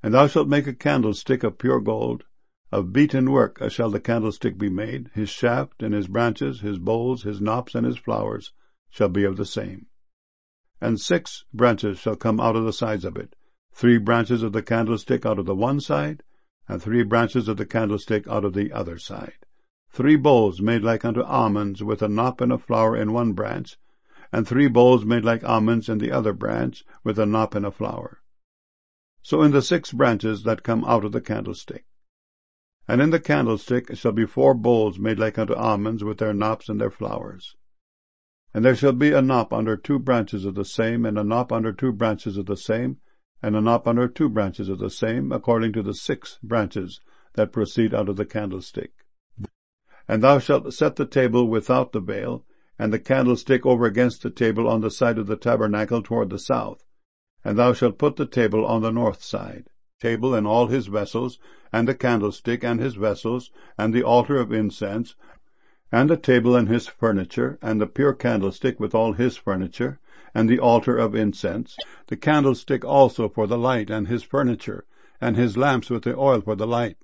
And thou shalt make a candlestick of pure gold. Of beaten work shall the candlestick be made. His shaft and his branches, his bowls, his knops, and his flowers shall be of the same. And 6 branches shall come out of the sides of it, 3 branches of the candlestick out of the one side, and 3 branches of the candlestick out of the other side. 3 bowls made like unto almonds, with a knop and a flower in one branch, and 3 bowls made like almonds in the other branch, with a knop and a flower. So in the 6 branches that come out of the candlestick. And in the candlestick shall be 4 bowls made like unto almonds, with their knops and their flowers. And there shall be a knop under 2 branches of the same, and a knop under 2 branches of the same, and a knop under 2 branches of the same, according to the 6 branches that proceed out of the candlestick. And thou shalt set the table without the veil, and the candlestick over against the table on the side of the tabernacle toward the south. And thou shalt put the table on the north side. Table and all his vessels, and the candlestick and his vessels, and the altar of incense, and the table and his furniture, and the pure candlestick with all his furniture, and the altar of incense, the candlestick also for the light, and his furniture, and his lamps with the oil for the light.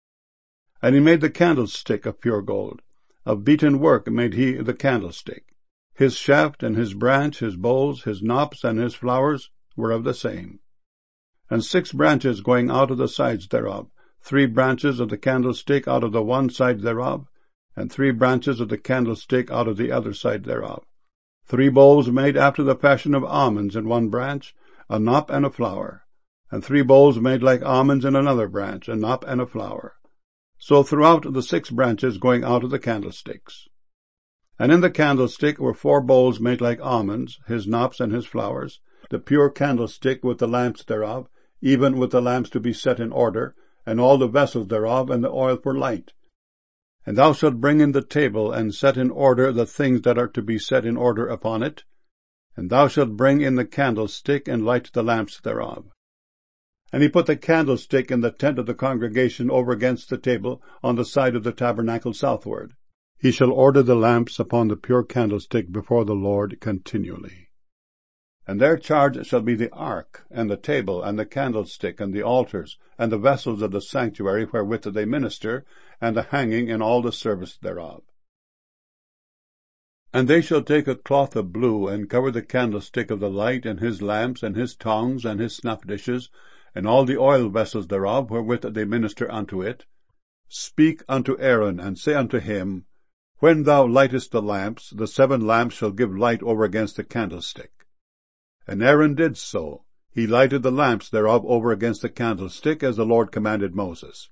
And he made the candlestick of pure gold. Of beaten work made he the candlestick. His shaft and his branch, his bowls, his knops, and his flowers were of the same. And 6 branches going out of the sides thereof, 3 branches of the candlestick out of the one side thereof, and 3 branches of the candlestick out of the other side thereof. 3 bowls made after the fashion of almonds in one branch, a knop and a flower, and 3 bowls made like almonds in another branch, a knop and a flower. So throughout the 6 branches going out of the candlesticks. And in the candlestick were 4 bowls made like almonds, his knops and his flowers, the pure candlestick with the lamps thereof, even with the lamps to be set in order, and all the vessels thereof, and the oil for light. And thou shalt bring in the table, and set in order the things that are to be set in order upon it. And thou shalt bring in the candlestick, and light the lamps thereof. And he put the candlestick in the tent of the congregation over against the table, on the side of the tabernacle southward. He shall order the lamps upon the pure candlestick before the Lord continually. And their charge shall be the ark, and the table, and the candlestick, and the altars, and the vessels of the sanctuary wherewith they minister, and the hanging in all the service thereof. And they shall take a cloth of blue, and cover the candlestick of the light, and his lamps, and his tongs, and his snuff dishes, and all the oil vessels thereof, wherewith they minister unto it. Speak unto Aaron, and say unto him, When thou lightest the lamps, the 7 lamps shall give light over against the candlestick. And Aaron did so. He lighted the lamps thereof over against the candlestick, as the Lord commanded Moses.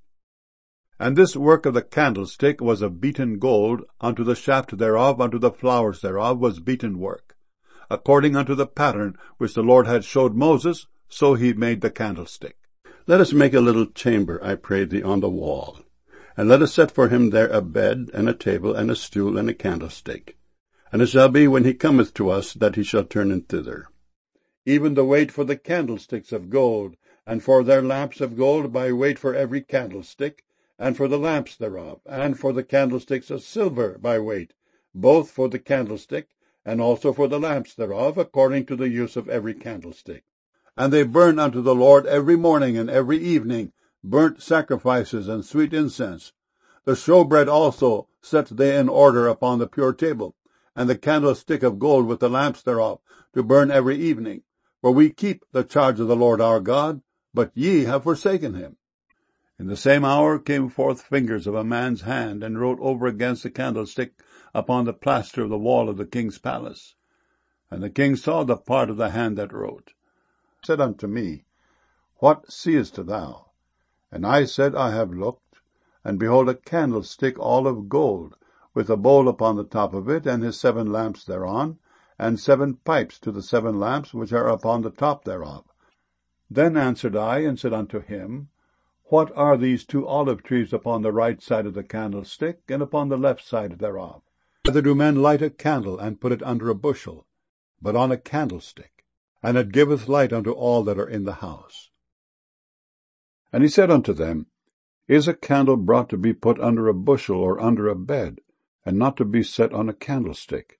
And this work of the candlestick was of beaten gold, unto the shaft thereof, unto the flowers thereof was beaten work. According unto the pattern which the Lord had showed Moses, so he made the candlestick. Let us make a little chamber, I pray thee, on the wall. And let us set for him there a bed, and a table, and a stool, and a candlestick. And it shall be, when he cometh to us, that he shall turn in thither. Even the weight for the candlesticks of gold, and for their lamps of gold by weight for every candlestick, and for the lamps thereof, and for the candlesticks of silver by weight, both for the candlestick, and also for the lamps thereof, according to the use of every candlestick. And they burn unto the Lord every morning and every evening burnt sacrifices and sweet incense. The showbread also set they in order upon the pure table, and the candlestick of gold with the lamps thereof, to burn every evening. For we keep the charge of the Lord our God, but ye have forsaken him. In the same hour came forth fingers of a man's hand, and wrote over against the candlestick upon the plaster of the wall of the king's palace. And the king saw the part of the hand that wrote. Said unto me, What seest thou? And I said, I have looked, and behold a candlestick all of gold, with a bowl upon the top of it, and his 7 lamps thereon, and 7 pipes to the 7 lamps which are upon the top thereof. Then answered I, and said unto him, What are these 2 olive trees upon the right side of the candlestick, and upon the left side thereof? Whether do men light a candle, and put it under a bushel, but on a candlestick? And it giveth light unto all that are in the house. And he said unto them, Is a candle brought to be put under a bushel, or under a bed, and not to be set on a candlestick?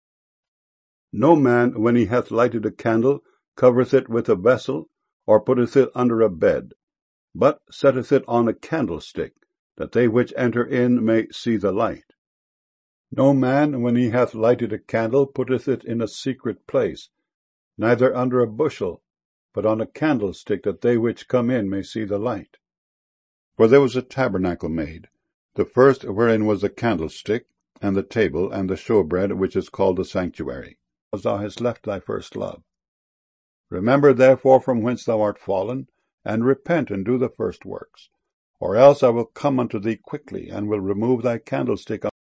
No man, when he hath lighted a candle, covereth it with a vessel, or putteth it under a bed, but setteth it on a candlestick, that they which enter in may see the light. No man, when he hath lighted a candle, putteth it in a secret place, neither under a bushel, but on a candlestick, that they which come in may see the light. For there was a tabernacle made, the first wherein was the candlestick, and the table, and the showbread, which is called the sanctuary, because thou hast left thy first love. Remember therefore from whence thou art fallen, and repent, and do the first works. Or else I will come unto thee quickly, and will remove thy candlestick